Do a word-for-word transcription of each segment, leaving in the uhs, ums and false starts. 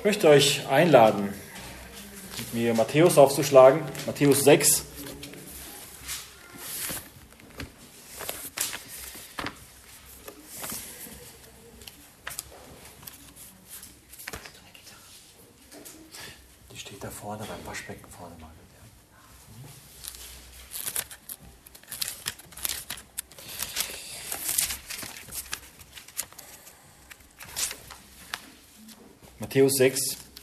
Ich möchte euch einladen, mit mir Matthäus aufzuschlagen, Matthäus sechs. Die steht da vorne beim Waschbecken vorne mal. Matthäus sechs.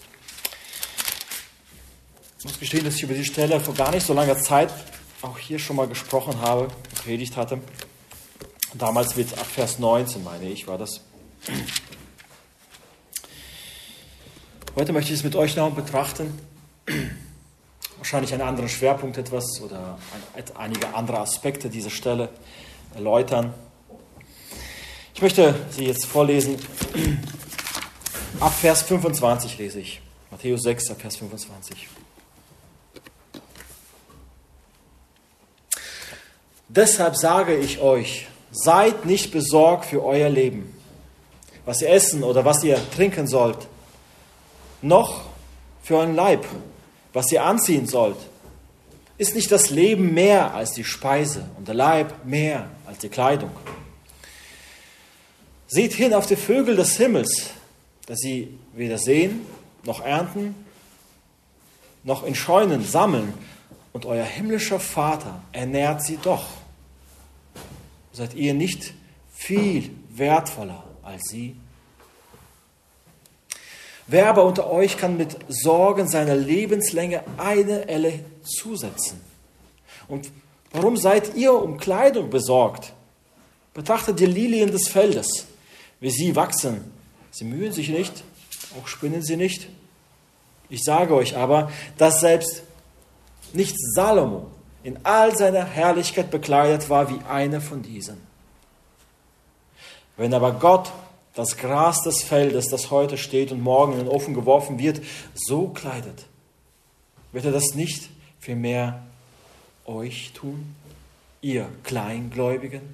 Ich muss gestehen, dass ich über die Stelle vor gar nicht so langer Zeit auch hier schon mal gesprochen habe, gepredigt hatte. Damals wird ab Vers neunzehn, meine ich, war das. Heute möchte ich es mit euch noch betrachten. Wahrscheinlich einen anderen Schwerpunkt etwas oder ein, einige andere Aspekte dieser Stelle erläutern. Ich möchte sie jetzt vorlesen. Ab Vers fünfundzwanzig lese ich. Matthäus sechs, ab Vers fünfundzwanzig. Deshalb sage ich euch, seid nicht besorgt für euer Leben, was ihr essen oder was ihr trinken sollt, noch für euren Leib, was ihr anziehen sollt. Ist nicht das Leben mehr als die Speise und der Leib mehr als die Kleidung? Seht hin auf die Vögel des Himmels, dass sie weder säen, noch ernten, noch in Scheunen sammeln, und euer himmlischer Vater ernährt sie doch. Seid ihr nicht viel wertvoller als sie? Wer aber unter euch kann mit Sorgen seiner Lebenslänge eine Elle zusetzen? Und warum seid ihr um Kleidung besorgt? Betrachtet die Lilien des Feldes, wie sie wachsen. Sie mühen sich nicht, auch spinnen sie nicht. Ich sage euch aber, dass selbst nicht Salomo in all seiner Herrlichkeit bekleidet war wie einer von diesen. Wenn aber Gott das Gras des Feldes, das heute steht und morgen in den Ofen geworfen wird, so kleidet, wird er das nicht vielmehr euch tun, ihr Kleingläubigen?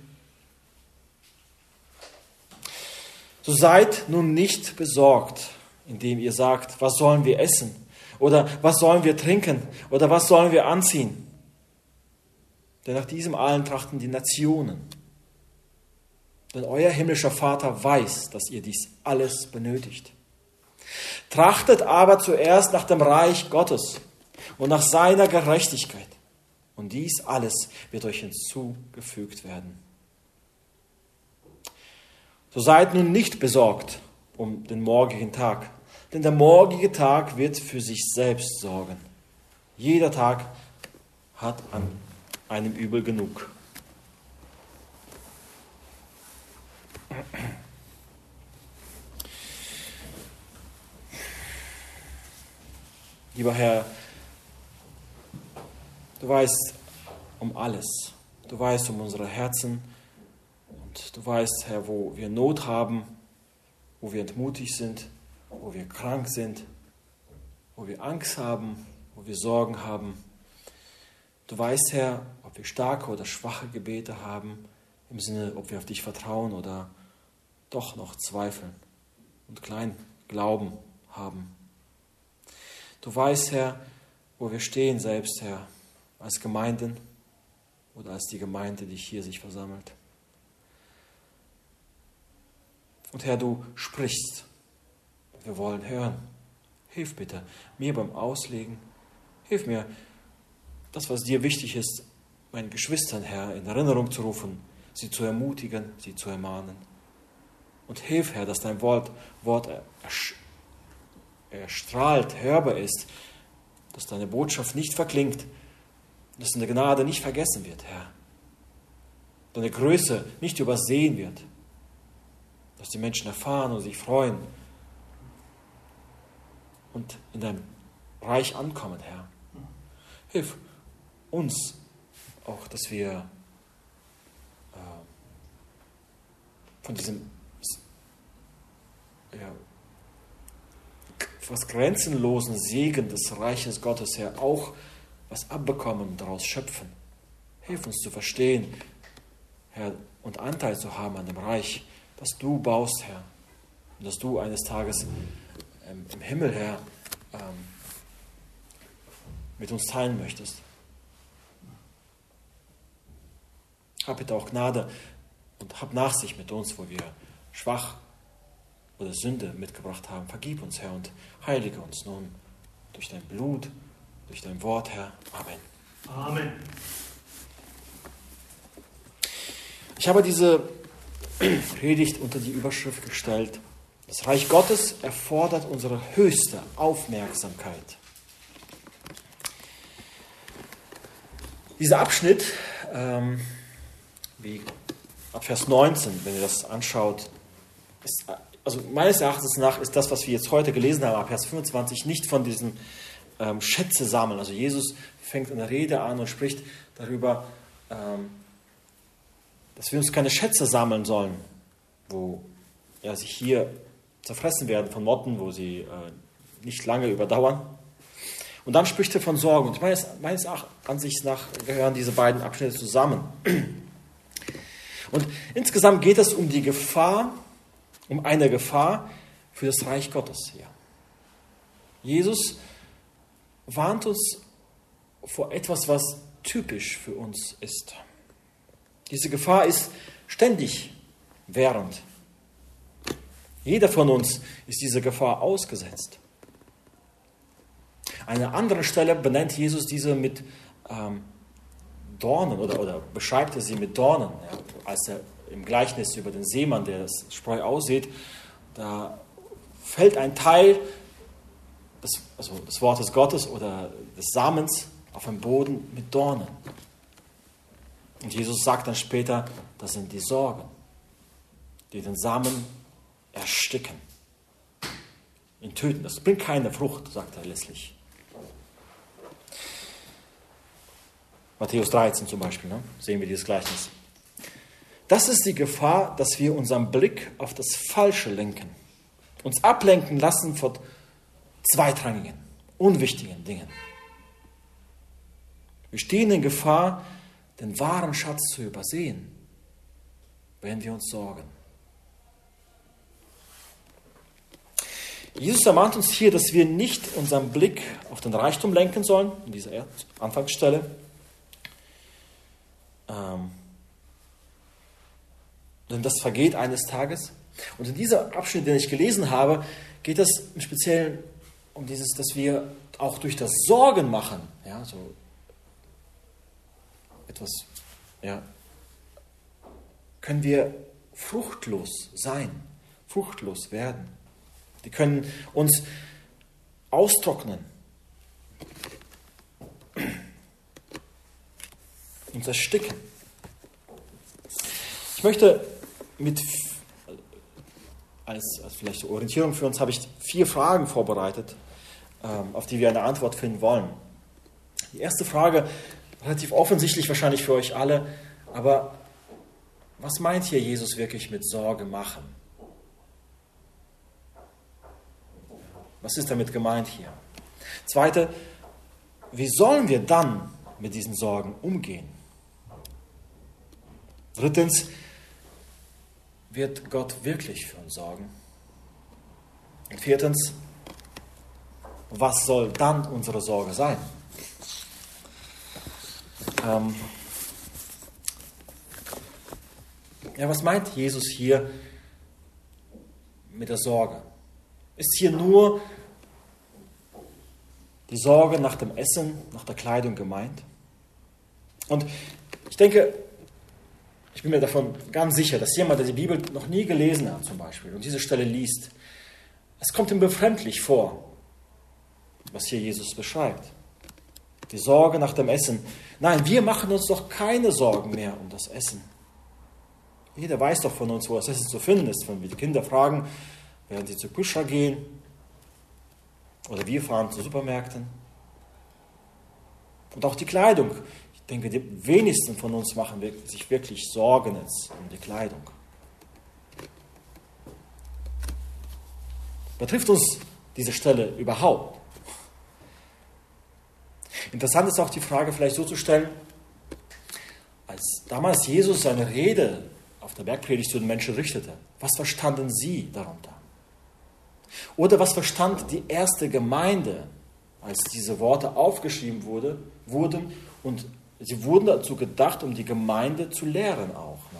So seid nun nicht besorgt, indem ihr sagt, was sollen wir essen? Oder was sollen wir trinken? Oder was sollen wir anziehen? Denn nach diesem allen trachten die Nationen. Denn euer himmlischer Vater weiß, dass ihr dies alles benötigt. Trachtet aber zuerst nach dem Reich Gottes und nach seiner Gerechtigkeit. Und dies alles wird euch hinzugefügt werden. So seid nun nicht besorgt um den morgigen Tag, denn der morgige Tag wird für sich selbst sorgen. Jeder Tag hat an einem Übel genug. Lieber Herr, du weißt um alles. Du weißt um unsere Herzen. Und du weißt, Herr, wo wir Not haben, wo wir entmutigt sind, wo wir krank sind, wo wir Angst haben, wo wir Sorgen haben. Du weißt, Herr, ob wir starke oder schwache Gebete haben, im Sinne, ob wir auf dich vertrauen oder doch noch zweifeln und klein Glauben haben. Du weißt, Herr, wo wir stehen selbst, Herr, als Gemeinden oder als die Gemeinde, die hier sich versammelt. Und Herr, du sprichst. Wir wollen hören. Hilf bitte mir beim Auslegen. Hilf mir, das, was dir wichtig ist, meinen Geschwistern, Herr, in Erinnerung zu rufen, sie zu ermutigen, sie zu ermahnen. Und hilf, Herr, dass dein Wort, Wort erstrahlt, hörbar ist, dass deine Botschaft nicht verklingt, dass deine Gnade nicht vergessen wird, Herr. Deine Größe nicht übersehen wird. Dass die Menschen erfahren und sich freuen und in deinem Reich ankommen, Herr. Hilf uns auch, dass wir äh, von diesem ja, fast grenzenlosen Segen des Reiches Gottes her auch was abbekommen und daraus schöpfen. Hilf uns zu verstehen, Herr, und Anteil zu haben an dem Reich, das du baust, Herr. Und dass du eines Tages ähm, im Himmel, Herr, ähm, mit uns teilen möchtest. Hab bitte auch Gnade und hab Nachsicht mit uns, wo wir schwach oder Sünde mitgebracht haben. Vergib uns, Herr, und heilige uns nun durch dein Blut, durch dein Wort, Herr. Amen. Amen. Ich habe diese Predigt unter die Überschrift gestellt: Das Reich Gottes erfordert unsere höchste Aufmerksamkeit. Dieser Abschnitt, ähm, wie ab Vers neunzehn, wenn ihr das anschaut, ist, also meines Erachtens nach ist das, was wir jetzt heute gelesen haben, ab Vers fünfundzwanzig, nicht von diesem ähm, Schätze sammeln. Also Jesus fängt eine Rede an und spricht darüber, ähm, dass wir uns keine Schätze sammeln sollen, wo ja, sich hier zerfressen werden von Motten, wo sie äh, nicht lange überdauern. Und dann spricht er von Sorgen. Und meines, meines Ansichts nach gehören diese beiden Abschnitte zusammen. Und insgesamt geht es um die Gefahr, um eine Gefahr für das Reich Gottes hier. Jesus warnt uns vor etwas, was typisch für uns ist. Diese Gefahr ist ständig während. Jeder von uns ist dieser Gefahr ausgesetzt. An einer anderen Stelle benennt Jesus diese mit ähm, Dornen oder, oder beschreibt er sie mit Dornen. Ja, als er im Gleichnis über den Seemann, der das Spreu aussät, da fällt ein Teil des, also des Wortes Gottes oder des Samens auf den Boden mit Dornen. Und Jesus sagt dann später, das sind die Sorgen, die den Samen ersticken, ihn töten. Das bringt keine Frucht, sagt er letztlich. Matthäus dreizehn zum Beispiel, ne? Sehen wir dieses Gleichnis. Das ist die Gefahr, dass wir unseren Blick auf das Falsche lenken, uns ablenken lassen von zweitrangigen, unwichtigen Dingen. Wir stehen in Gefahr, den wahren Schatz zu übersehen, wenn wir uns sorgen. Jesus ermahnt uns hier, dass wir nicht unseren Blick auf den Reichtum lenken sollen, in dieser Anfangsstelle. Ähm, denn das vergeht eines Tages. Und in diesem Abschnitt, den ich gelesen habe, geht es im Speziellen um dieses, dass wir auch durch das Sorgen machen, ja, so etwas, ja, können wir fruchtlos sein, fruchtlos werden. Die können uns austrocknen, uns ersticken. Ich möchte mit, als, als vielleicht Orientierung für uns, habe ich vier Fragen vorbereitet, ähm, auf die wir eine Antwort finden wollen. Die erste Frage, relativ offensichtlich wahrscheinlich für euch alle, aber was meint hier Jesus wirklich mit Sorge machen? Was ist damit gemeint hier? Zweite, wie sollen wir dann mit diesen Sorgen umgehen? Drittens, wird Gott wirklich für uns sorgen? Und viertens, was soll dann unsere Sorge sein? Ähm ja, was meint Jesus hier mit der Sorge? Ist hier nur die Sorge nach dem Essen, nach der Kleidung gemeint? Und ich denke, ich bin mir davon ganz sicher, dass jemand, der die Bibel noch nie gelesen hat zum Beispiel und diese Stelle liest, es kommt ihm befremdlich vor, was hier Jesus beschreibt. Die Sorge nach dem Essen. Nein, wir machen uns doch keine Sorgen mehr um das Essen. Jeder weiß doch von uns, wo das Essen zu finden ist. Wenn wir die Kinder fragen, werden sie zu Kühlschrank gehen oder wir fahren zu Supermärkten. Und auch die Kleidung. Ich denke, die wenigsten von uns machen sich wirklich Sorgen jetzt um die Kleidung. Betrifft uns diese Stelle überhaupt? Interessant ist auch die Frage vielleicht so zu stellen, als damals Jesus seine Rede auf der Bergpredigt zu den Menschen richtete, was verstanden sie darunter? Oder was verstand die erste Gemeinde, als diese Worte aufgeschrieben wurde, wurden und sie wurden dazu gedacht, um die Gemeinde zu lehren auch. Ne?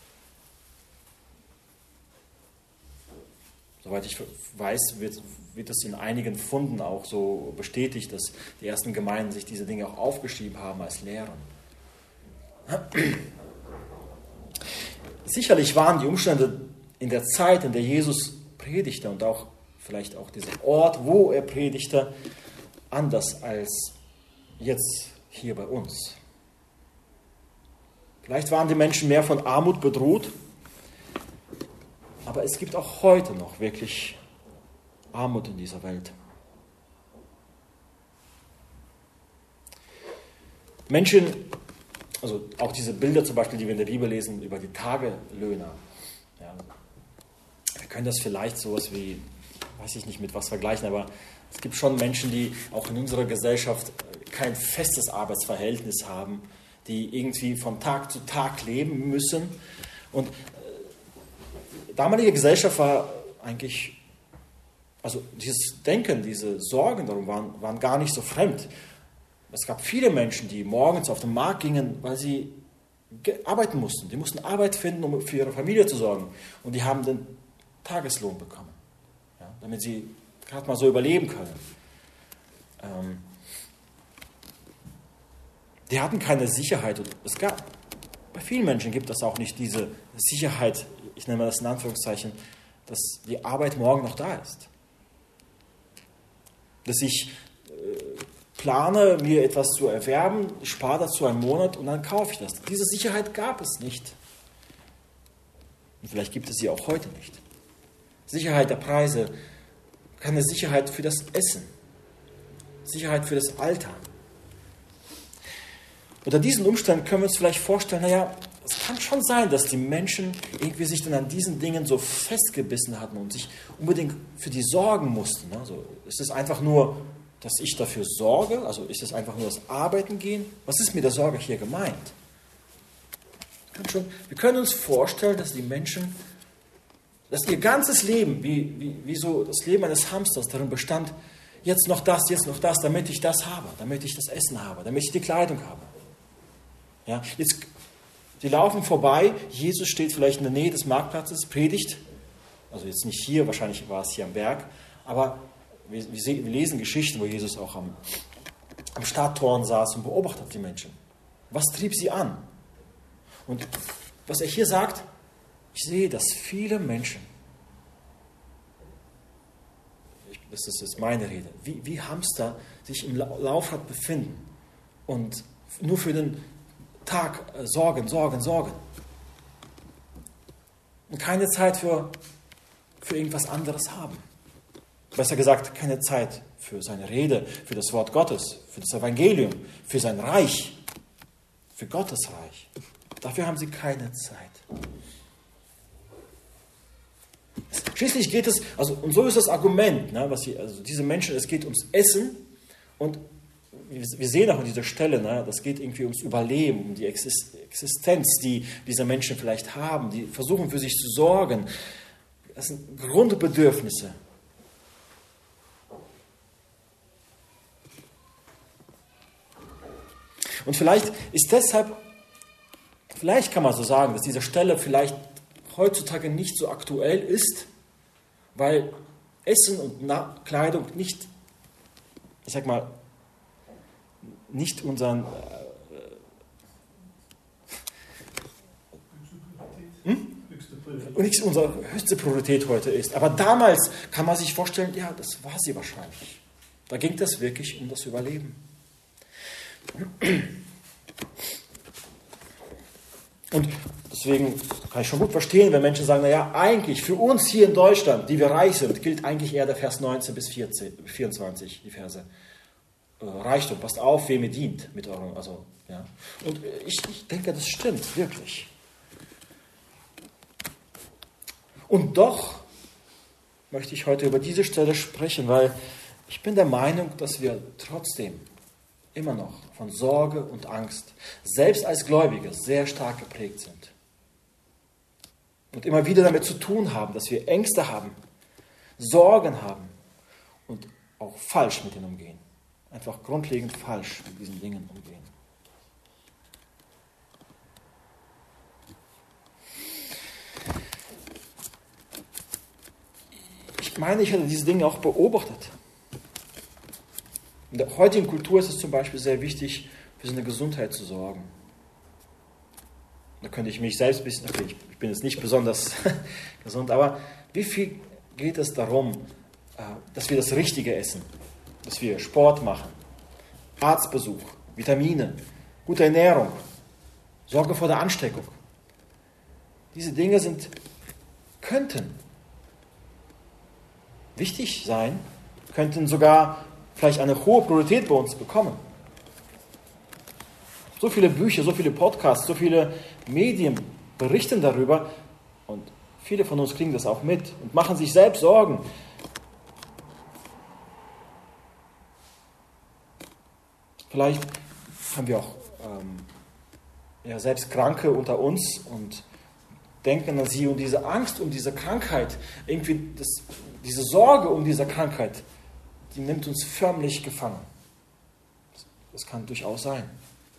Soweit ich weiß, wird, wird es in einigen Funden auch so bestätigt, dass die ersten Gemeinden sich diese Dinge auch aufgeschrieben haben als Lehren. Sicherlich waren die Umstände in der Zeit, in der Jesus predigte und auch vielleicht auch dieser Ort, wo er predigte, anders als jetzt hier bei uns. Vielleicht waren die Menschen mehr von Armut bedroht, aber es gibt auch heute noch wirklich Armut in dieser Welt. Menschen, also auch diese Bilder zum Beispiel, die wir in der Bibel lesen, über die Tagelöhner. Ja, wir können das vielleicht sowas wie, weiß ich nicht mit was vergleichen, aber es gibt schon Menschen, die auch in unserer Gesellschaft kein festes Arbeitsverhältnis haben, die irgendwie von Tag zu Tag leben müssen. Und die damalige Gesellschaft war eigentlich, also dieses Denken, diese Sorgen darum waren, waren gar nicht so fremd. Es gab viele Menschen, die morgens auf den Markt gingen, weil sie arbeiten mussten. Die mussten Arbeit finden, um für ihre Familie zu sorgen. Und die haben den Tageslohn bekommen, ja, damit sie gerade mal so überleben können. Ähm, die hatten keine Sicherheit. Und es gab, bei vielen Menschen gibt es auch nicht diese Sicherheit, ich nenne das in Anführungszeichen, dass die Arbeit morgen noch da ist. Dass ich äh, plane, mir etwas zu erwerben, spare dazu einen Monat und dann kaufe ich das. Diese Sicherheit gab es nicht. Und vielleicht gibt es sie auch heute nicht. Sicherheit der Preise, keine Sicherheit für das Essen, Sicherheit für das Alter. Unter diesen Umständen können wir uns vielleicht vorstellen, naja, es kann schon sein, dass die Menschen irgendwie sich dann an diesen Dingen so festgebissen hatten und sich unbedingt für die sorgen mussten. Also ist es einfach nur, dass ich dafür sorge? Also ist es einfach nur das Arbeiten gehen? Was ist mit der Sorge hier gemeint? Schon, wir können uns vorstellen, dass die Menschen, dass ihr ganzes Leben, wie, wie, wie so das Leben eines Hamsters darin bestand, jetzt noch das, jetzt noch das, damit ich das habe, damit ich das Essen habe, damit ich die Kleidung habe. Ja, jetzt, sie laufen vorbei, Jesus steht vielleicht in der Nähe des Marktplatzes, predigt, also jetzt nicht hier, wahrscheinlich war es hier am Berg, aber wir, wir, sehen, wir lesen Geschichten, wo Jesus auch am, am Stadttoren saß und beobachtet die Menschen. Was trieb sie an? Und was er hier sagt, ich sehe, dass viele Menschen, das ist jetzt meine Rede, wie, wie Hamster sich im Laufrad befinden und nur für den Tag sorgen, sorgen, sorgen. Und keine Zeit für, für irgendwas anderes haben. Besser gesagt, keine Zeit für seine Rede, für das Wort Gottes, für das Evangelium, für sein Reich, für Gottes Reich. Dafür haben sie keine Zeit. Schließlich geht es, also und so ist das Argument, ne, was sie, also diese Menschen, es geht ums Essen und wir sehen auch an dieser Stelle, ne, das geht irgendwie ums Überleben, um die Existenz, die diese Menschen vielleicht haben, die versuchen für sich zu sorgen. Das sind Grundbedürfnisse. Und vielleicht ist deshalb, vielleicht kann man so sagen, dass diese Stelle vielleicht heutzutage nicht so aktuell ist, weil Essen und Na- Kleidung nicht, ich sag mal, nicht unseren äh, hm? nicht unsere höchste Priorität heute ist. Aber damals kann man sich vorstellen, ja, das war sie wahrscheinlich. Da ging das wirklich um das Überleben. Und deswegen kann ich schon gut verstehen, wenn Menschen sagen, naja, eigentlich für uns hier in Deutschland, die wir reich sind, gilt eigentlich eher der Vers neunzehn bis vierundzwanzig, die Verse. Reichtum, passt auf, wem ihr dient mit eurem, also, ja. Und ich, ich denke, das stimmt, wirklich. Und doch möchte ich heute über diese Stelle sprechen, weil ich bin der Meinung, dass wir trotzdem immer noch von Sorge und Angst, selbst als Gläubige, sehr stark geprägt sind. Und immer wieder damit zu tun haben, dass wir Ängste haben, Sorgen haben und auch falsch mit ihnen umgehen. Einfach grundlegend falsch mit diesen Dingen umgehen. Ich meine, ich hätte diese Dinge auch beobachtet. In der heutigen Kultur ist es zum Beispiel sehr wichtig, für seine Gesundheit zu sorgen. Da könnte ich mich selbst ein bisschen, okay, ich bin jetzt nicht besonders gesund, aber wie viel geht es darum, dass wir das Richtige essen, dass wir Sport machen, Arztbesuch, Vitamine, gute Ernährung, Sorge vor der Ansteckung. Diese Dinge sind, könnten wichtig sein, könnten sogar vielleicht eine hohe Priorität bei uns bekommen. So viele Bücher, so viele Podcasts, so viele Medien berichten darüber und viele von uns kriegen das auch mit und machen sich selbst Sorgen. Vielleicht haben wir auch ähm, ja, selbst Kranke unter uns und denken an sie und diese Angst um diese Krankheit, irgendwie das, diese Sorge um diese Krankheit, die nimmt uns förmlich gefangen. Das kann durchaus sein.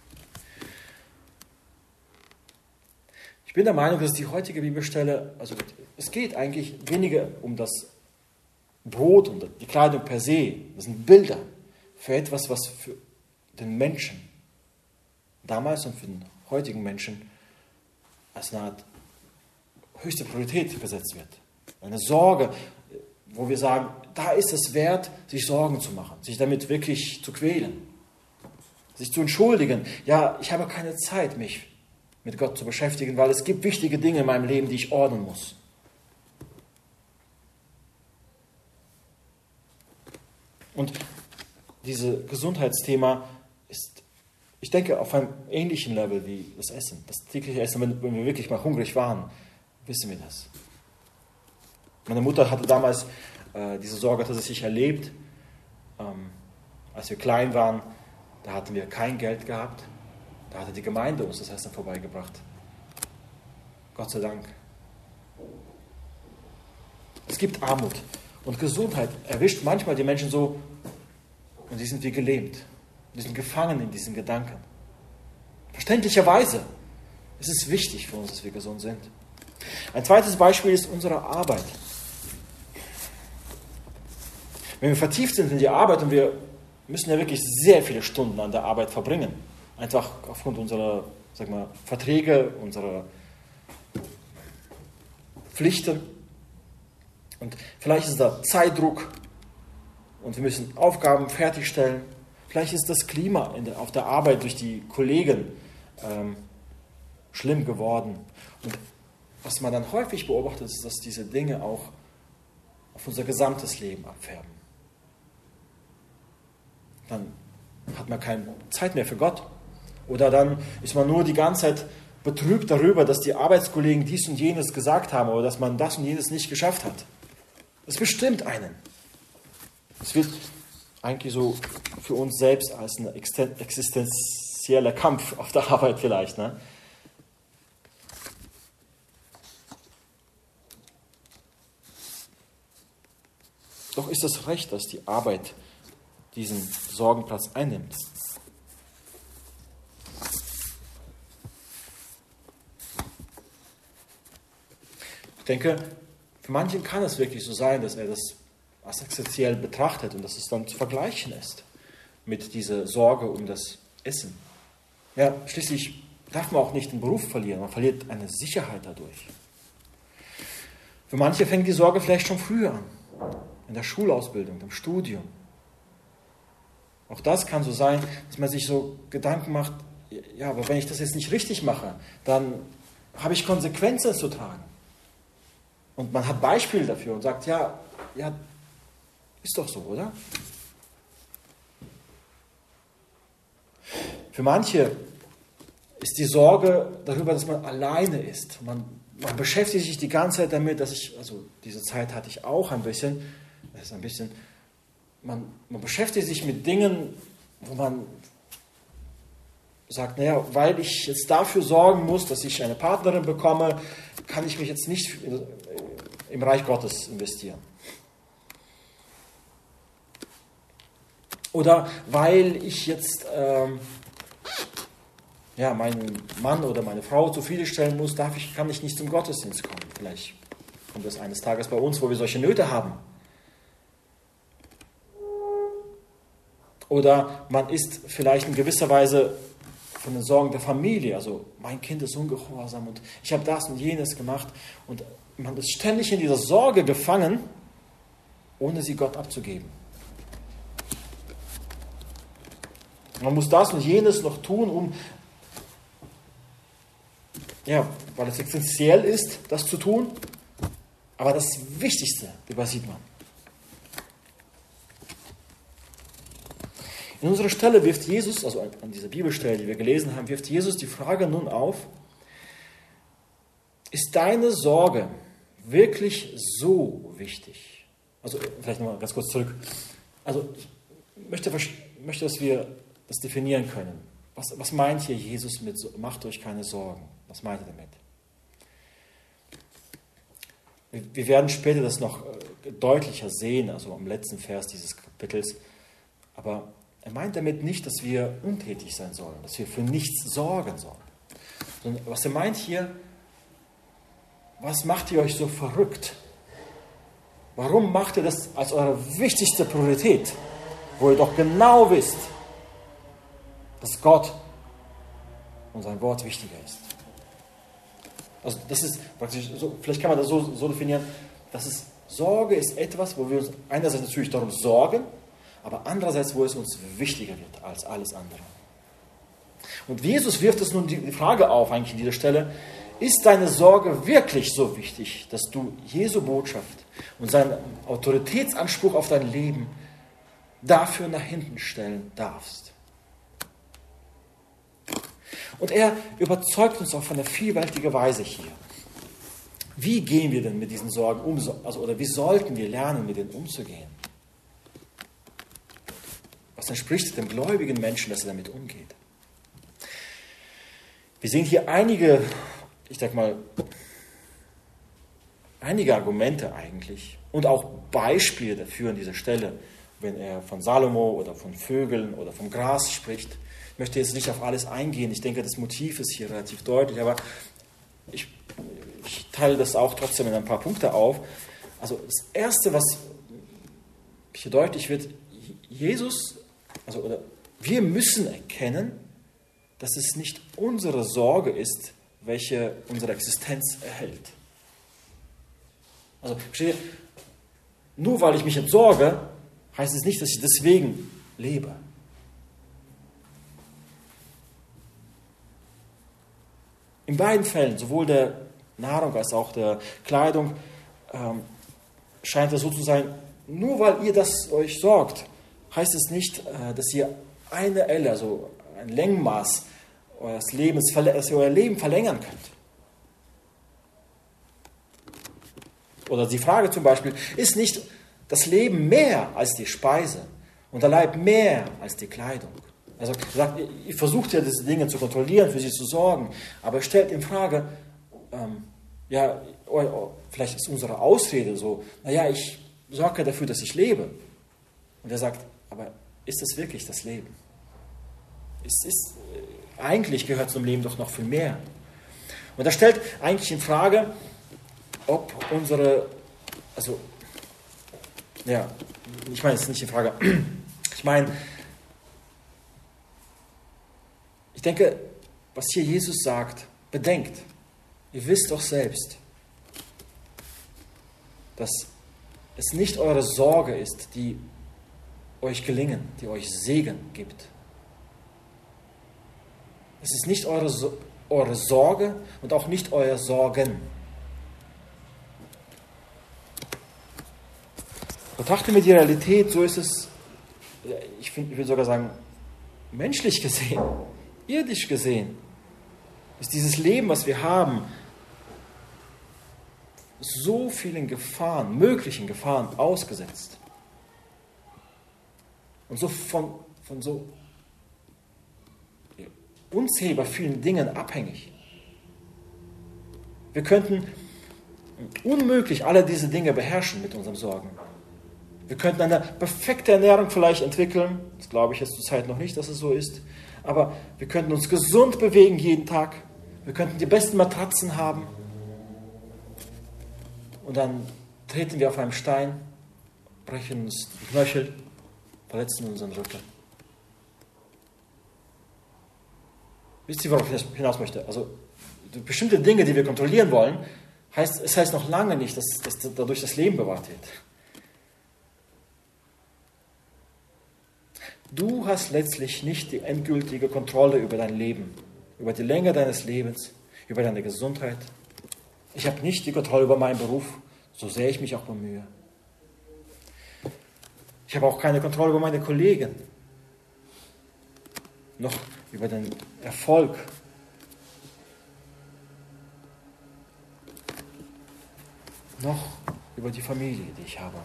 Ich bin der Meinung, dass die heutige Bibelstelle, also es geht eigentlich weniger um das Brot und die Kleidung per se. Das sind Bilder für etwas, was für den Menschen damals und für den heutigen Menschen als eine Art höchste Priorität gesetzt wird. Eine Sorge, wo wir sagen, da ist es wert, sich Sorgen zu machen, sich damit wirklich zu quälen, sich zu entschuldigen. Ja, ich habe keine Zeit, mich mit Gott zu beschäftigen, weil es gibt wichtige Dinge in meinem Leben, die ich ordnen muss. Und dieses Gesundheitsthema ist, ich denke, auf einem ähnlichen Level wie das Essen. Das tägliche Essen, wenn, wenn wir wirklich mal hungrig waren, wissen wir das. Meine Mutter hatte damals äh, diese Sorge tatsächlich erlebt. Ähm, als wir klein waren, da hatten wir kein Geld gehabt. Da hatte die Gemeinde uns das Essen vorbeigebracht. Gott sei Dank. Es gibt Armut und Gesundheit erwischt manchmal die Menschen so und sie sind wie gelähmt. Die sind gefangen in diesen Gedanken. Verständlicherweise ist es wichtig für uns, dass wir gesund sind. Ein zweites Beispiel ist unsere Arbeit. Wenn wir vertieft sind in die Arbeit und wir müssen ja wirklich sehr viele Stunden an der Arbeit verbringen, einfach aufgrund unserer, sag mal, Verträge, unserer Pflichten. Und vielleicht ist da Zeitdruck und wir müssen Aufgaben fertigstellen. Vielleicht ist das Klima in der, auf der Arbeit durch die Kollegen ähm, schlimm geworden. Und was man dann häufig beobachtet, ist, dass diese Dinge auch auf unser gesamtes Leben abfärben. Dann hat man keine Zeit mehr für Gott. Oder dann ist man nur die ganze Zeit betrübt darüber, dass die Arbeitskollegen dies und jenes gesagt haben oder dass man das und jenes nicht geschafft hat. Das bestimmt einen. Es wird eigentlich so für uns selbst als ein existenzieller Kampf auf der Arbeit vielleicht. Ne? Doch ist es recht, dass die Arbeit diesen Sorgenplatz einnimmt. Ich denke, für manchen kann es wirklich so sein, dass er das als existenziell betrachtet und dass es dann zu vergleichen ist mit dieser Sorge um das Essen. Ja, schließlich darf man auch nicht den Beruf verlieren, man verliert eine Sicherheit dadurch. Für manche fängt die Sorge vielleicht schon früher an, in der Schulausbildung, im Studium. Auch das kann so sein, dass man sich so Gedanken macht, ja, aber wenn ich das jetzt nicht richtig mache, dann habe ich Konsequenzen zu tragen. Und man hat Beispiele dafür und sagt, ja, ja, ist doch so, oder? Für manche ist die Sorge darüber, dass man alleine ist. Man, man beschäftigt sich die ganze Zeit damit, dass ich, also diese Zeit hatte ich auch ein bisschen, das ist ein bisschen, man, man beschäftigt sich mit Dingen, wo man sagt, naja, weil ich jetzt dafür sorgen muss, dass ich eine Partnerin bekomme, kann ich mich jetzt nicht im Reich Gottes investieren. Oder weil ich jetzt ähm, ja, meinen Mann oder meine Frau zufriedenstellen muss, darf ich, kann ich nicht zum Gottesdienst kommen. Vielleicht kommt es eines Tages bei uns, wo wir solche Nöte haben. Oder man ist vielleicht in gewisser Weise von den Sorgen der Familie. Also mein Kind ist ungehorsam und ich habe das und jenes gemacht. Und man ist ständig in dieser Sorge gefangen, ohne sie Gott abzugeben. Man muss das und jenes noch tun, um, ja, weil es essentiell ist, das zu tun. Aber das Wichtigste übersieht man. In unserer Stelle wirft Jesus, also an dieser Bibelstelle, die wir gelesen haben, wirft Jesus die Frage nun auf: Ist deine Sorge wirklich so wichtig? Also vielleicht nochmal ganz kurz zurück. Also ich möchte, möchte, dass wir das definieren können. Was, was meint hier Jesus mit macht euch keine Sorgen? Was meint er damit? Wir, wir werden später das noch deutlicher sehen, also am letzten Vers dieses Kapitels. Aber er meint damit nicht, dass wir untätig sein sollen, dass wir für nichts sorgen sollen. Sondern was er meint hier: Was macht ihr euch so verrückt? Warum macht ihr das als eure wichtigste Priorität, wo ihr doch genau wisst, dass Gott und sein Wort wichtiger ist? Also das ist praktisch so, vielleicht kann man das so, so definieren, dass es Sorge ist etwas, wo wir uns einerseits natürlich darum sorgen, aber andererseits, wo es uns wichtiger wird als alles andere. Und Jesus wirft es nun die Frage auf, eigentlich an dieser Stelle: Ist deine Sorge wirklich so wichtig, dass du Jesu Botschaft und seinen Autoritätsanspruch auf dein Leben dafür nach hinten stellen darfst? Und er überzeugt uns auf eine vielfältige Weise hier. Wie gehen wir denn mit diesen Sorgen um? Also, oder wie sollten wir lernen, mit denen umzugehen? Was entspricht dem gläubigen Menschen, dass er damit umgeht? Wir sehen hier einige, ich sag mal, einige Argumente eigentlich und auch Beispiele dafür an dieser Stelle, wenn er von Salomo oder von Vögeln oder vom Gras spricht. Ich möchte jetzt nicht auf alles eingehen. Ich denke, das Motiv ist hier relativ deutlich, aber ich, ich teile das auch trotzdem in ein paar Punkte auf. Also das Erste, was hier deutlich wird: Jesus, also oder wir müssen erkennen, dass es nicht unsere Sorge ist, welche unsere Existenz erhält. Also, verstehe, nur weil ich mich jetzt sorge, heißt es nicht, dass ich deswegen lebe. In beiden Fällen, sowohl der Nahrung als auch der Kleidung, ähm, scheint es so zu sein: Nur weil ihr das euch sorgt, heißt es nicht, äh, dass ihr eine Elle, also ein Längenmaß eures Lebens, dass ihr euer Leben verlängern könnt. Oder die Frage zum Beispiel: Ist nicht das Leben mehr als die Speise und der Leib mehr als die Kleidung? Also er sagt, ihr versucht ja diese Dinge zu kontrollieren, für sie zu sorgen, aber er stellt in Frage, ähm, ja, vielleicht ist unsere Ausrede so: Naja, ich sorge dafür, dass ich lebe. Und er sagt, aber ist das wirklich das Leben? Es ist, eigentlich gehört zum Leben doch noch viel mehr. Und er stellt eigentlich in Frage, ob unsere, also, ja, ich meine, es ist nicht in Frage, ich meine, ich denke, was hier Jesus sagt: Bedenkt, ihr wisst doch selbst, dass es nicht eure Sorge ist, die euch gelingen, die euch Segen gibt. Es ist nicht eure, eure Sorge und auch nicht euer Sorgen. Betrachten wir die Realität, so ist es, ich, find, ich will sogar sagen, menschlich gesehen, irdisch gesehen, ist dieses Leben, was wir haben, so vielen Gefahren, möglichen Gefahren ausgesetzt. Und so von, von so unzählbar vielen Dingen abhängig. Wir könnten unmöglich alle diese Dinge beherrschen mit unseren Sorgen. Wir könnten eine perfekte Ernährung vielleicht entwickeln. Das glaube ich jetzt zur Zeit noch nicht, dass es so ist. Aber wir könnten uns gesund bewegen jeden Tag. Wir könnten die besten Matratzen haben. Und dann treten wir auf einen Stein, brechen uns die Knöchel, verletzen unseren Rücken. Wisst ihr, worauf ich hinaus möchte? Also bestimmte Dinge, die wir kontrollieren wollen, heißt, es heißt noch lange nicht, dass, dass dadurch das Leben bewahrt wird. Du hast letztlich nicht die endgültige Kontrolle über dein Leben, über die Länge deines Lebens, über deine Gesundheit. Ich habe nicht die Kontrolle über meinen Beruf, so sehr ich mich auch bemühe. Ich habe auch keine Kontrolle über meine Kollegen, noch über den Erfolg. Noch über die Familie, die ich habe.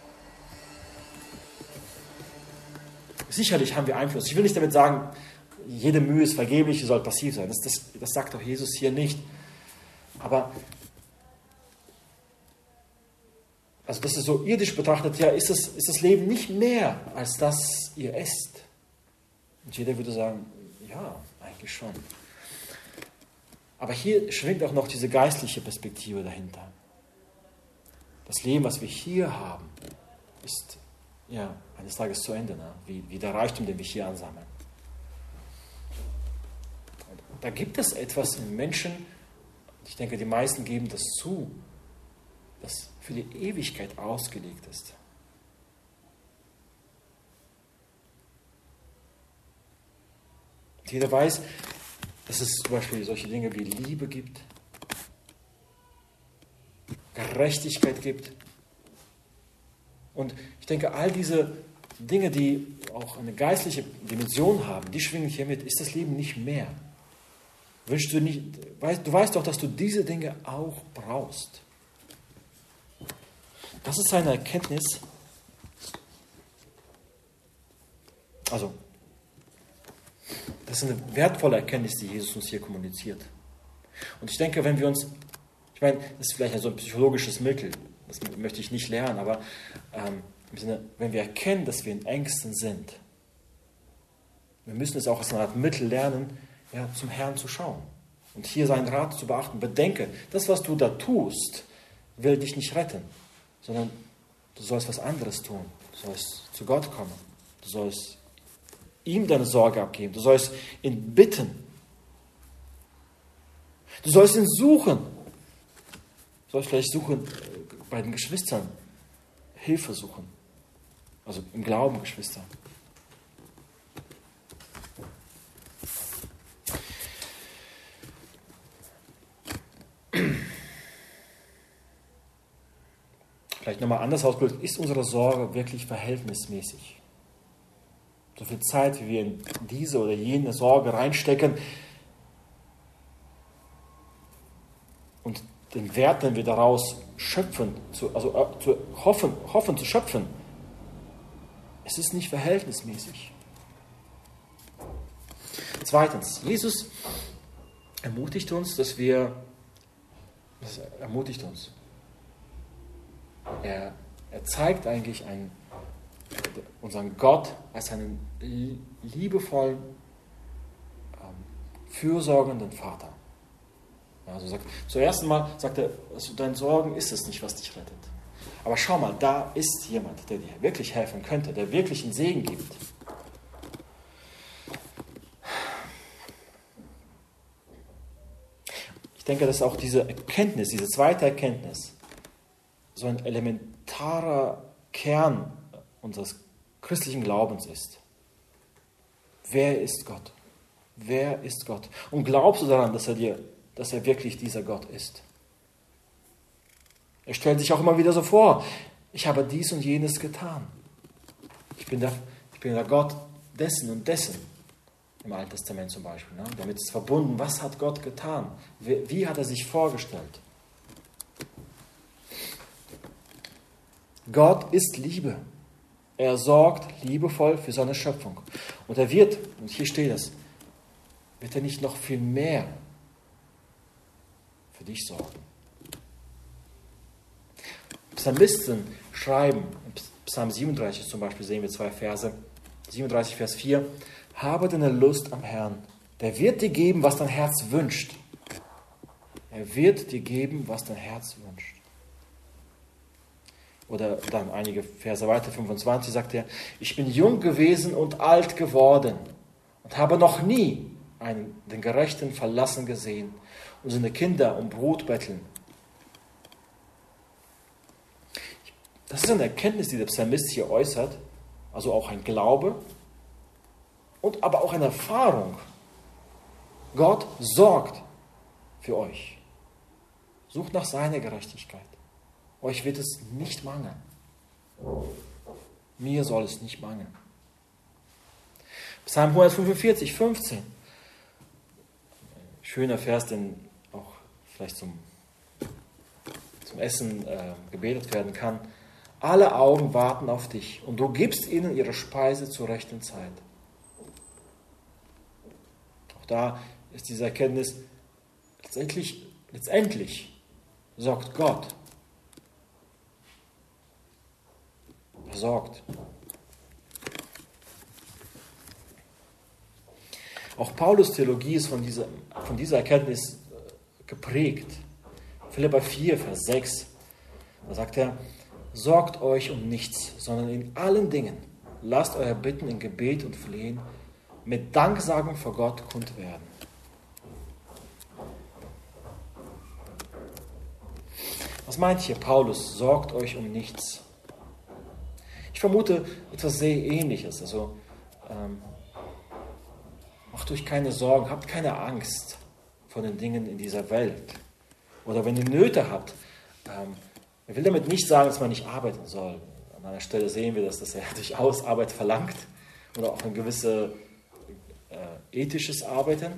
Sicherlich haben wir Einfluss. Ich will nicht damit sagen, jede Mühe ist vergeblich, sie soll passiv sein. Das, das, das sagt doch Jesus hier nicht. Aber also das ist so irdisch betrachtet, ja, ist das, ist das Leben nicht mehr, als das ihr esst. Und jeder würde sagen, ja, eigentlich schon. Aber hier schwingt auch noch diese geistliche Perspektive dahinter. Das Leben, was wir hier haben, ist ja eines Tages zu Ende, ne? wie, wie der Reichtum, den wir hier ansammeln. Da gibt es etwas in Menschen, ich denke, die meisten geben das zu, das für die Ewigkeit ausgelegt ist. Jeder weiß, dass es zum Beispiel solche Dinge wie Liebe gibt, Gerechtigkeit gibt. Und ich denke, all diese Dinge, die auch eine geistliche Dimension haben, die schwingen hier mit. Ist das Leben nicht mehr? Wünschst du nicht, du weißt doch, dass du diese Dinge auch brauchst. Das ist eine Erkenntnis. Also, das ist eine wertvolle Erkenntnis, die Jesus uns hier kommuniziert. Und ich denke, wenn wir uns, ich meine, das ist vielleicht so ein psychologisches Mittel, das möchte ich nicht lernen, aber ähm, im Sinne, wenn wir erkennen, dass wir in Ängsten sind, wir müssen es auch als eine Art Mittel lernen, ja, zum Herrn zu schauen und hier seinen Rat zu beachten. Bedenke, das, was du da tust, will dich nicht retten, sondern du sollst was anderes tun. Du sollst zu Gott kommen. Du sollst ihm deine Sorge abgeben. Du sollst ihn bitten. Du sollst ihn suchen. Du sollst vielleicht suchen bei den Geschwistern. Hilfe suchen. Also im Glauben, Geschwister. Vielleicht nochmal anders ausgedrückt, ist unsere Sorge wirklich verhältnismäßig? So viel Zeit, wie wir in diese oder jene Sorge reinstecken und den Wert, den wir daraus schöpfen, zu, also äh, zu hoffen, hoffen zu schöpfen, es ist nicht verhältnismäßig. Zweitens, Jesus ermutigt uns, dass wir, das ermutigt uns, Er, er zeigt eigentlich einen, unseren Gott als einen liebevollen, ähm, fürsorgenden Vater. Also sagt, zuerst einmal sagt er, also dein Sorgen ist es nicht, was dich rettet. Aber schau mal, da ist jemand, der dir wirklich helfen könnte, der wirklich einen Segen gibt. Ich denke, dass auch diese Erkenntnis, diese zweite Erkenntnis, so ein elementarer Kern unseres christlichen Glaubens ist. Wer ist Gott? Wer ist Gott? Und glaubst du daran, dass er dir, dass er wirklich dieser Gott ist? Er stellt sich auch immer wieder so vor, ich habe dies und jenes getan. Ich bin der, ich bin der Gott dessen und dessen. Im Alten Testament zum Beispiel. Ne? Damit ist verbunden, was hat Gott getan? Wie, wie hat er sich vorgestellt? Gott ist Liebe. Er sorgt liebevoll für seine Schöpfung. Und er wird, und hier steht es, wird er nicht noch viel mehr für dich sorgen. Psalmisten schreiben Psalm siebenunddreißig zum Beispiel sehen wir zwei Verse. siebenunddreißig, Vers vier. Habe deine Lust am Herrn. Der wird dir geben, was dein Herz wünscht. Er wird dir geben, was dein Herz wünscht. Oder dann einige Verse weiter, fünfundzwanzig, sagt er, ich bin jung gewesen und alt geworden und habe noch nie einen, den Gerechten verlassen gesehen und seine Kinder um Brot betteln. Das ist eine Erkenntnis, die der Psalmist hier äußert, also auch ein Glaube und aber auch eine Erfahrung. Gott sorgt für euch. Sucht nach seiner Gerechtigkeit. Euch wird es nicht mangeln. Mir soll es nicht mangeln. Psalm hundertfünfundvierzig, fünfzehn. Schöner Vers, den auch vielleicht zum, zum Essen äh, gebetet werden kann. Alle Augen warten auf dich und du gibst ihnen ihre Speise zur rechten Zeit. Auch da ist diese Erkenntnis, letztendlich, letztendlich sorgt Gott. Er sorgt. Auch Paulus' Theologie ist von dieser, von dieser Erkenntnis geprägt. Philipper vier, Vers sechs, da sagt er, sorgt euch um nichts, sondern in allen Dingen lasst euer Bitten in Gebet und Flehen mit Danksagung vor Gott kund werden. Was meint hier Paulus? Sorgt euch um nichts. Ich vermute etwas sehr Ähnliches. Also ähm, macht euch keine Sorgen, habt keine Angst vor den Dingen in dieser Welt. Oder wenn ihr Nöte habt, ähm, ich will damit nicht sagen, dass man nicht arbeiten soll. An einer Stelle sehen wir, dass das ja durchaus Arbeit verlangt oder auch ein gewisses äh, ethisches Arbeiten.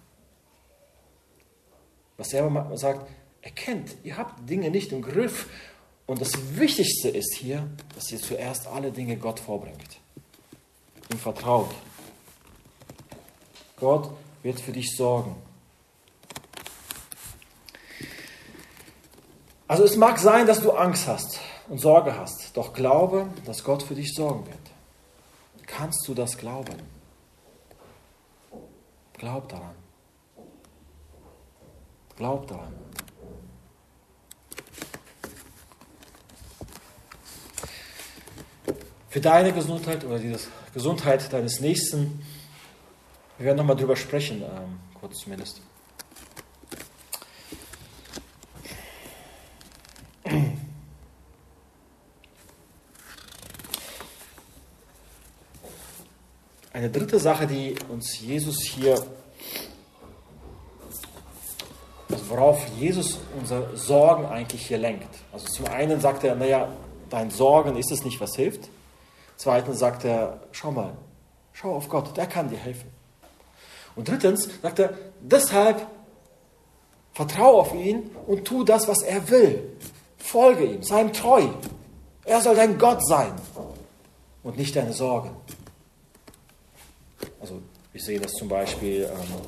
Was er aber sagt, erkennt, ihr habt Dinge nicht im Griff. Und das Wichtigste ist hier, dass ihr zuerst alle Dinge Gott vorbringt. Ihm vertraut. Gott wird für dich sorgen. Also es mag sein, dass du Angst hast und Sorge hast, doch glaube, dass Gott für dich sorgen wird. Kannst du das glauben? Glaub daran. Glaub daran. Für deine Gesundheit oder die Gesundheit deines Nächsten, wir werden nochmal drüber sprechen, ähm, kurz zumindest. Eine dritte Sache, die uns Jesus hier, also worauf Jesus unsere Sorgen eigentlich hier lenkt. Also zum einen sagt er, naja, dein Sorgen ist es nicht, was hilft. Zweitens sagt er, schau mal, schau auf Gott, der kann dir helfen. Und drittens sagt er, deshalb vertraue auf ihn und tu das, was er will. Folge ihm, sei ihm treu. Er soll dein Gott sein und nicht deine Sorgen. Also wir sehen das zum Beispiel ähm,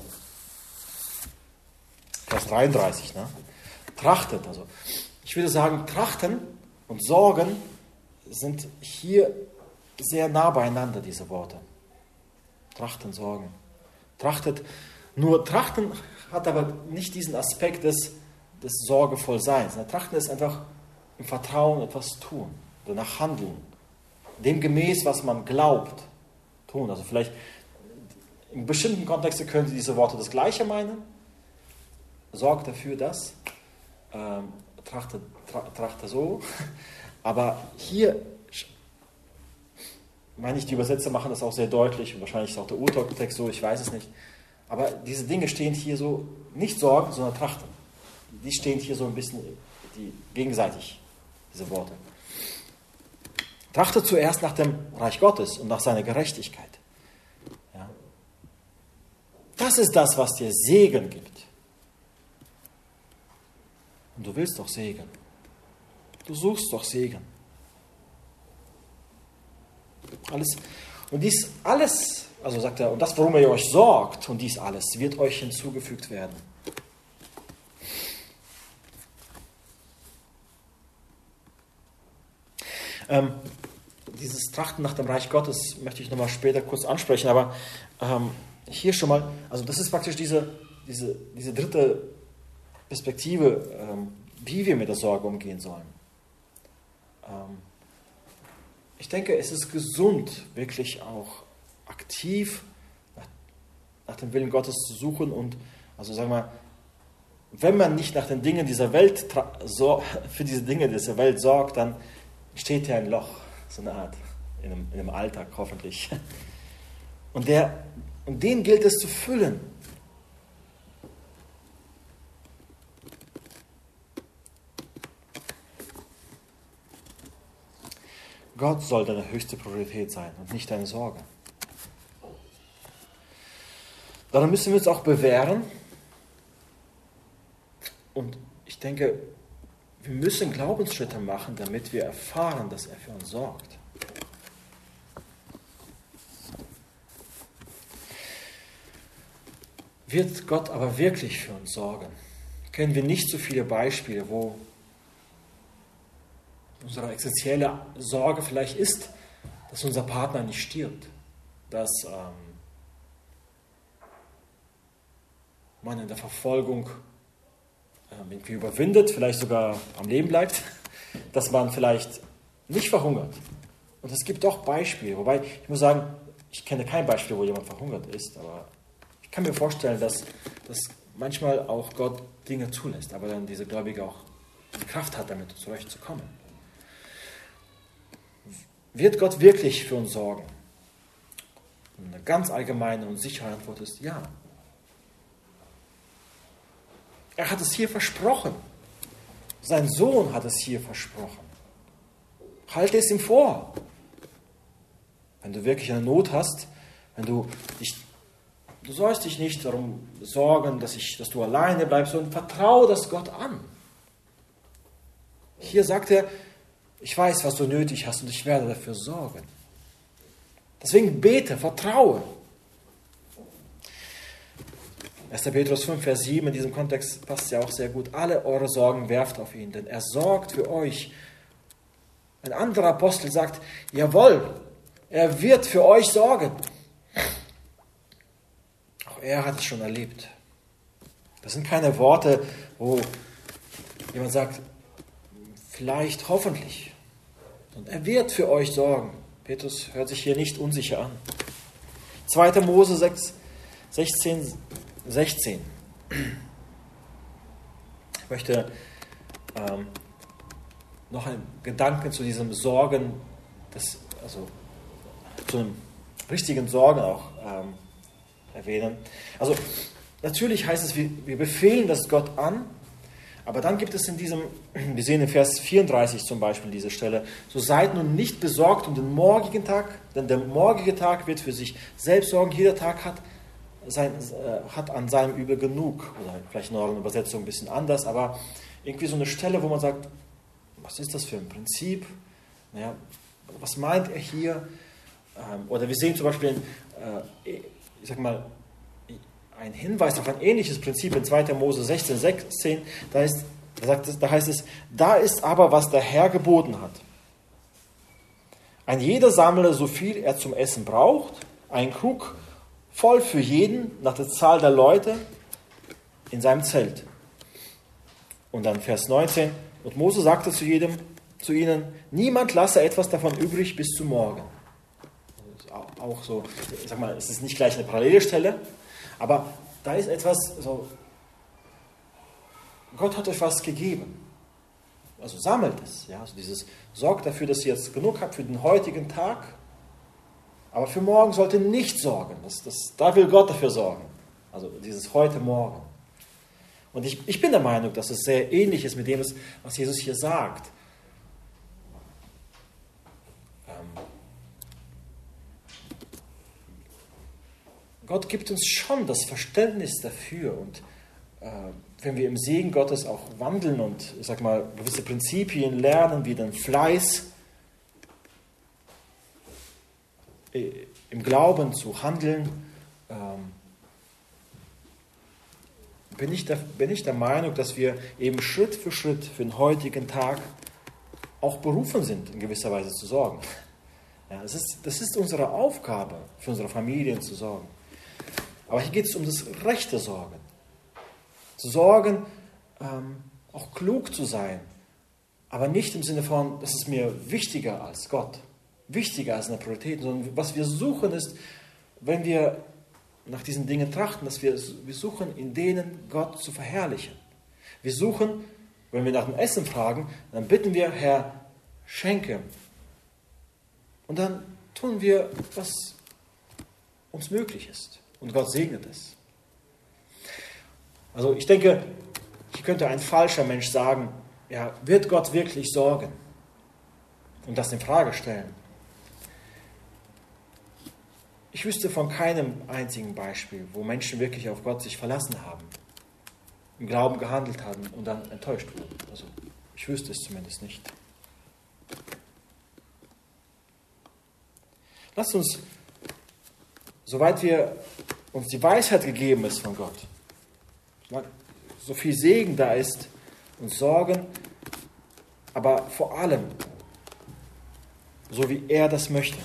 Vers dreiunddreißig. Ne? Trachtet, also ich würde sagen, Trachten und Sorgen sind hier sehr nah beieinander, diese Worte. Trachten, Sorgen. Trachtet, nur Trachten hat aber nicht diesen Aspekt des, des Sorgevollseins. Trachten ist einfach im Vertrauen etwas tun, danach handeln. Demgemäß, was man glaubt, tun. Also vielleicht in bestimmten Kontexten könnte diese Worte das Gleiche meinen. Sorgt dafür, dass. Ähm, trachte, tra, trachte so. Aber hier, meine ich, die Übersetzer machen das auch sehr deutlich. Und wahrscheinlich ist auch der Urtext so, ich weiß es nicht. Aber diese Dinge stehen hier so, nicht Sorgen, sondern Trachten. Die stehen hier so ein bisschen die, gegenseitig, diese Worte. Trachte zuerst nach dem Reich Gottes und nach seiner Gerechtigkeit. Ja. Das ist das, was dir Segen gibt. Und du willst doch Segen. Du suchst doch Segen. Alles. Und dies alles, also sagt er, und das, worum ihr euch sorgt, und dies alles, wird euch hinzugefügt werden. Ähm, dieses Trachten nach dem Reich Gottes möchte ich nochmal später kurz ansprechen, aber ähm, hier schon mal, also das ist praktisch diese, diese, diese dritte Perspektive, ähm, wie wir mit der Sorge umgehen sollen. Ähm, ich denke, es ist gesund, wirklich auch aktiv nach, nach dem Willen Gottes zu suchen und, also sagen wir mal, wenn man nicht nach den Dingen dieser Welt, so, für diese Dinge dieser Welt sorgt, dann entsteht ja ein Loch, so eine Art, in einem, in einem Alltag hoffentlich. Und, der, und den gilt es zu füllen. Gott soll deine höchste Priorität sein und nicht deine Sorge. Darum müssen wir uns auch bewähren. Und ich denke, wir müssen Glaubensschritte machen, damit wir erfahren, dass er für uns sorgt. Wird Gott aber wirklich für uns sorgen? Kennen wir nicht so viele Beispiele, wo unsere essentielle Sorge vielleicht ist, dass unser Partner nicht stirbt, dass ähm, man in der Verfolgung ähm, irgendwie überwindet, vielleicht sogar am Leben bleibt, dass man vielleicht nicht verhungert. Und es gibt doch Beispiele, wobei ich muss sagen, ich kenne kein Beispiel, wo jemand verhungert ist, aber ich kann mir vorstellen, dass, dass manchmal auch Gott Dinge zulässt, aber dann diese Gläubige auch die Kraft hat, damit zurechtzukommen. Wird Gott wirklich für uns sorgen? Und eine ganz allgemeine und sichere Antwort ist ja. Er hat es hier versprochen. Sein Sohn hat es hier versprochen. Halte es ihm vor. Wenn du wirklich eine Not hast, wenn du dich, du sollst dich nicht darum sorgen, dass, ich, dass du alleine bleibst, sondern vertraue das Gott an. Hier sagt er, ich weiß, was du nötig hast und ich werde dafür sorgen. Deswegen bete, vertraue. erster Petrus fünf, Vers sieben, in diesem Kontext passt ja auch sehr gut. Alle eure Sorgen werft auf ihn, denn er sorgt für euch. Ein anderer Apostel sagt, jawohl, er wird für euch sorgen. Auch er hat es schon erlebt. Das sind keine Worte, wo jemand sagt, vielleicht, hoffentlich. Und er wird für euch sorgen. Petrus hört sich hier nicht unsicher an. zweiter Mose sechs, sechzehn, sechzehn. Ich möchte ähm, noch einen Gedanken zu diesem Sorgen, das, also zu einem richtigen Sorgen auch ähm, erwähnen. Also natürlich heißt es, wir, wir befehlen das Gott an, aber dann gibt es in diesem, wir sehen in Vers vierunddreißig zum Beispiel diese Stelle, so seid nun nicht besorgt um den morgigen Tag, denn der morgige Tag wird für sich selbst sorgen. Jeder Tag hat, sein, äh, hat an seinem Übel genug. Oder vielleicht in eurer Übersetzung ein bisschen anders, aber irgendwie so eine Stelle, wo man sagt, was ist das für ein Prinzip? Naja, was meint er hier? Ähm, oder wir sehen zum Beispiel, äh, ich sag mal, ein Hinweis auf ein ähnliches Prinzip in zweiter Mose sechzehn, sechzehn, da, ist, da, sagt es, da heißt es, da ist aber, was der Herr geboten hat. Ein jeder sammle, so viel er zum Essen braucht, ein Krug voll für jeden nach der Zahl der Leute in seinem Zelt. Und dann Vers neunzehn, und Mose sagte zu jedem, zu ihnen, niemand lasse etwas davon übrig bis zum Morgen. Auch so, ich sag mal, es ist nicht gleich eine parallele Stelle, aber da ist etwas so, Gott hat euch was gegeben. Also sammelt es. Ja? Also dieses, sorgt dafür, dass ihr jetzt genug habt für den heutigen Tag, aber für morgen sollt ihr nicht sorgen. Das, das, da will Gott dafür sorgen. Also dieses heute Morgen. Und ich, ich bin der Meinung, dass es sehr ähnlich ist mit dem, was Jesus hier sagt. Gott gibt uns schon das Verständnis dafür und äh, wenn wir im Segen Gottes auch wandeln und, ich sag mal, gewisse Prinzipien lernen, wie den Fleiß, äh, im Glauben zu handeln, ähm, bin ich, der, bin ich der Meinung, dass wir eben Schritt für Schritt für den heutigen Tag auch berufen sind, in gewisser Weise zu sorgen. Ja, das ist, das ist unsere Aufgabe, für unsere Familien zu sorgen. Aber hier geht es um das rechte Sorgen. Zu sorgen, ähm, auch klug zu sein, aber nicht im Sinne von, das ist mir wichtiger als Gott, wichtiger als eine Priorität, sondern was wir suchen ist, wenn wir nach diesen Dingen trachten, dass wir, wir suchen, in denen Gott zu verherrlichen. Wir suchen, wenn wir nach dem Essen fragen, dann bitten wir, Herr, schenke. Und dann tun wir, was uns möglich ist. Und Gott segnet es. Also ich denke, hier könnte ein falscher Mensch sagen, ja, wird Gott wirklich sorgen? Und das in Frage stellen. Ich wüsste von keinem einzigen Beispiel, wo Menschen wirklich auf Gott sich verlassen haben, im Glauben gehandelt haben und dann enttäuscht wurden. Also ich wüsste es zumindest nicht. Lasst uns, soweit wir uns die Weisheit gegeben ist von Gott, so viel Segen da ist, uns sorgen, aber vor allem, so wie er das möchte.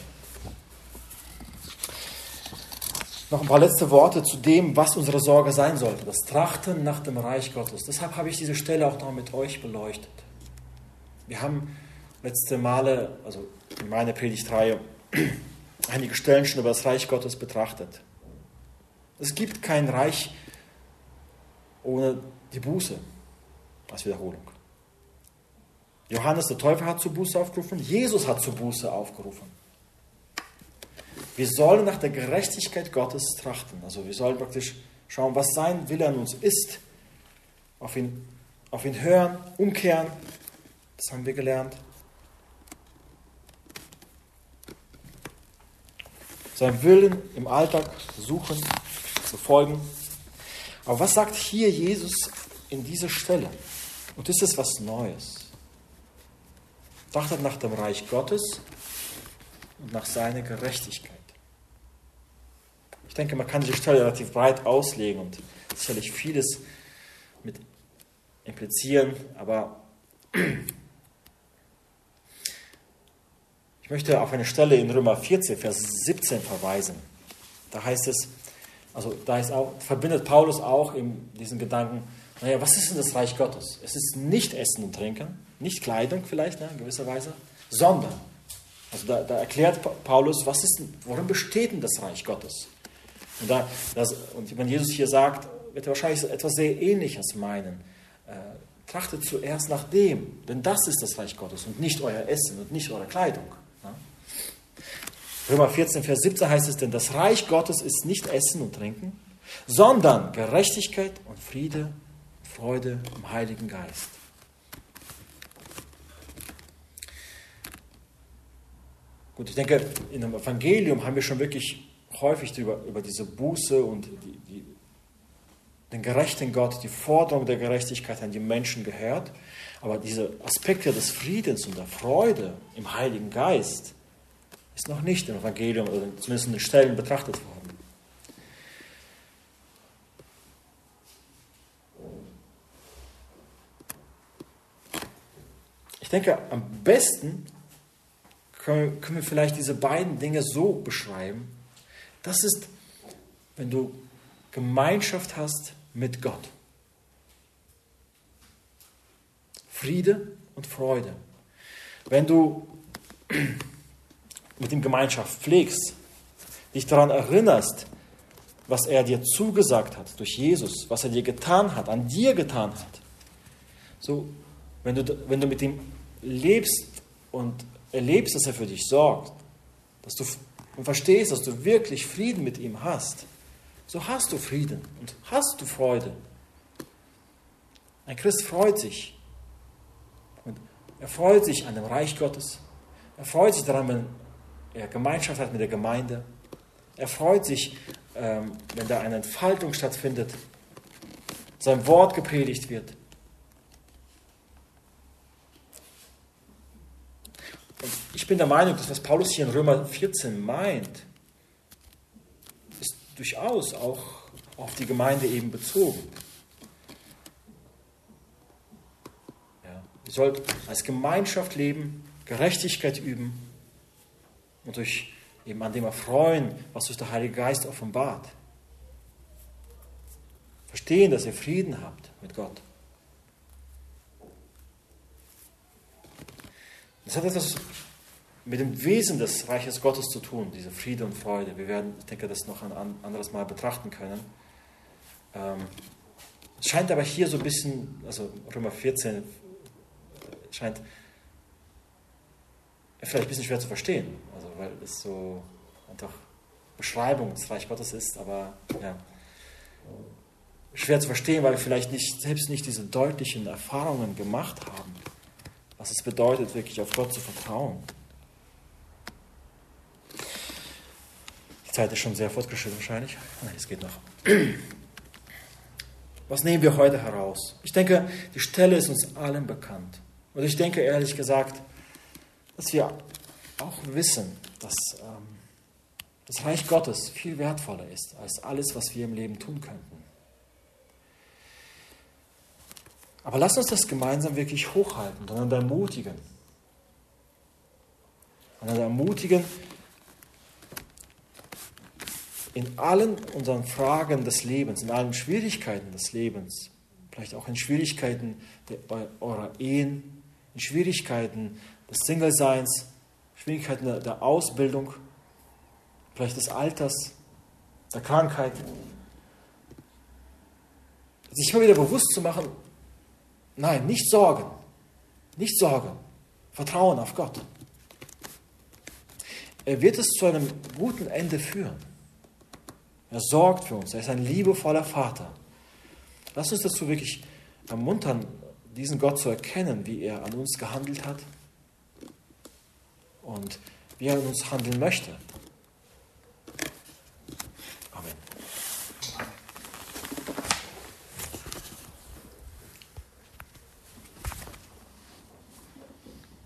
Noch ein paar letzte Worte zu dem, was unsere Sorge sein sollte. Das Trachten nach dem Reich Gottes. Deshalb habe ich diese Stelle auch noch mit euch beleuchtet. Wir haben letzte Male, also in meiner Predigtreihe, einige Stellen schon über das Reich Gottes betrachtet. Es gibt kein Reich ohne die Buße als Wiederholung. Johannes der Täufer hat zur Buße aufgerufen, Jesus hat zur Buße aufgerufen. Wir sollen nach der Gerechtigkeit Gottes trachten. Also wir sollen praktisch schauen, was sein Wille an uns ist, auf ihn, auf ihn hören, umkehren. Das haben wir gelernt. Seinen Willen im Alltag suchen, befolgen. Aber was sagt hier Jesus in dieser Stelle? Und ist es was Neues? Trachtet nach dem Reich Gottes und nach seiner Gerechtigkeit. Ich denke, man kann diese Stelle relativ breit auslegen und sicherlich vieles mit implizieren, aber ich möchte auf eine Stelle in Römer vierzehn, Vers siebzehn verweisen. Da heißt es, also da ist auch, verbindet Paulus auch in diesen Gedanken, naja, was ist denn das Reich Gottes? Es ist nicht Essen und Trinken, nicht Kleidung vielleicht, ne, in gewisser Weise, sondern, also da, da erklärt Paulus, was ist, worin besteht denn das Reich Gottes? Und, da, das, und wenn Jesus hier sagt, wird er wahrscheinlich etwas sehr Ähnliches meinen. Äh, trachtet zuerst nach dem, denn das ist das Reich Gottes und nicht euer Essen und nicht eure Kleidung. Ne? Römer vierzehn, Vers siebzehn heißt es, denn das Reich Gottes ist nicht Essen und Trinken, sondern Gerechtigkeit und Friede, Freude im Heiligen Geist. Gut, ich denke, in dem Evangelium haben wir schon wirklich häufig über, über diese Buße und die, die, den gerechten Gott, die Forderung der Gerechtigkeit an die Menschen gehört. Aber diese Aspekte des Friedens und der Freude im Heiligen Geist ist noch nicht im Evangelium oder zumindest in den Stellen betrachtet worden. Ich denke, am besten können, können wir vielleicht diese beiden Dinge so beschreiben. Das ist, wenn du Gemeinschaft hast mit Gott. Friede und Freude. Wenn du mit ihm Gemeinschaft pflegst, dich daran erinnerst, was er dir zugesagt hat durch Jesus, was er dir getan hat, an dir getan hat. So, wenn du, wenn du mit ihm lebst und erlebst, dass er für dich sorgt, dass du und verstehst, dass du wirklich Frieden mit ihm hast, so hast du Frieden und hast du Freude. Ein Christ freut sich. Und er freut sich an dem Reich Gottes. Er freut sich daran, wenn er Gemeinschaft hat mit der Gemeinde. Er freut sich, wenn da eine Entfaltung stattfindet, sein Wort gepredigt wird. Und ich bin der Meinung, dass was Paulus hier in Römer vierzehn meint, ist durchaus auch auf die Gemeinde eben bezogen. Ja, ihr sollt als Gemeinschaft leben, Gerechtigkeit üben, und durch eben an dem erfreuen, was uns der Heilige Geist offenbart. Verstehen, dass ihr Frieden habt mit Gott. Das hat etwas mit dem Wesen des Reiches Gottes zu tun, diese Friede und Freude. Wir werden, ich denke, das noch ein anderes Mal betrachten können. Ähm, es scheint aber hier so ein bisschen, also Römer vierzehn, scheint vielleicht ein bisschen schwer zu verstehen, also weil es so einfach Beschreibung des Reiches Gottes ist, aber ja, schwer zu verstehen, weil wir vielleicht nicht, selbst nicht diese deutlichen Erfahrungen gemacht haben, was es bedeutet, wirklich auf Gott zu vertrauen. Die Zeit ist schon sehr fortgeschritten wahrscheinlich. Nein, es geht noch. Was nehmen wir heute heraus? Ich denke, die Stelle ist uns allen bekannt. Und ich denke, ehrlich gesagt, dass wir auch wissen, dass ähm, das Reich Gottes viel wertvoller ist als alles, was wir im Leben tun könnten. Aber lasst uns das gemeinsam wirklich hochhalten und einander ermutigen. Einander ermutigen, in allen unseren Fragen des Lebens, in allen Schwierigkeiten des Lebens, vielleicht auch in Schwierigkeiten der, eurer Ehen, in Schwierigkeiten des Single-Seins, Schwierigkeiten der, der Ausbildung, vielleicht des Alters, der Krankheit, sich immer wieder bewusst zu machen, nein, nicht sorgen, nicht sorgen, Vertrauen auf Gott. Er wird es zu einem guten Ende führen. Er sorgt für uns, er ist ein liebevoller Vater. Lass uns dazu wirklich ermuntern, diesen Gott zu erkennen, wie er an uns gehandelt hat und wie er an uns handeln möchte.